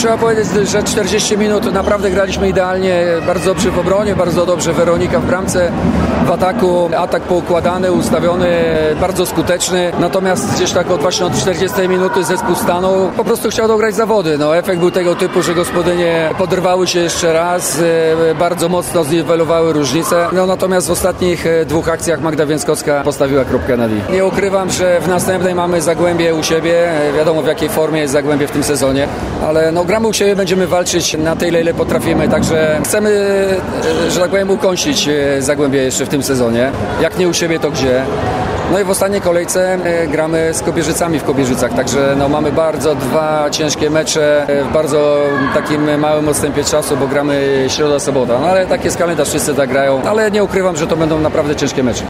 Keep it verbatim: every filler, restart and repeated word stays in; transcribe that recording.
trzeba powiedzieć, że czterdzieści minut naprawdę graliśmy idealnie, bardzo dobrze w obronie, bardzo dobrze Weronika w bramce, w ataku, atak poukładany, ustawiony, bardzo skuteczny, natomiast gdzieś tak od właśnie od czterdziestej minuty zespół stanął, po prostu chciał dograć zawody. No, efekt był tego typu, że gospodynie podrywały się jeszcze raz, bardzo mocno zniwelowały różnice, no natomiast w ostatnich dwóch akcjach Magda Więckowska postawiła kropkę na i. Nie ukrywam, że w następnej mamy Zagłębie u siebie, wiadomo w jakiej formie jest Zagłębie w tym sezonie, ale no gramy u siebie, będziemy walczyć na tyle, ile potrafimy, także chcemy, że tak powiem, ukąsić Zagłębie jeszcze w tym sezonie. Jak nie u siebie, to gdzie? No i w ostatniej kolejce gramy z Kobierzycami w Kobierzycach, także no mamy bardzo dwa ciężkie mecze w bardzo takim małym odstępie czasu, bo gramy środa, sobota, no ale tak jest kalendarz, wszyscy tak grają, ale nie ukrywam, że to będą naprawdę ciężkie mecze.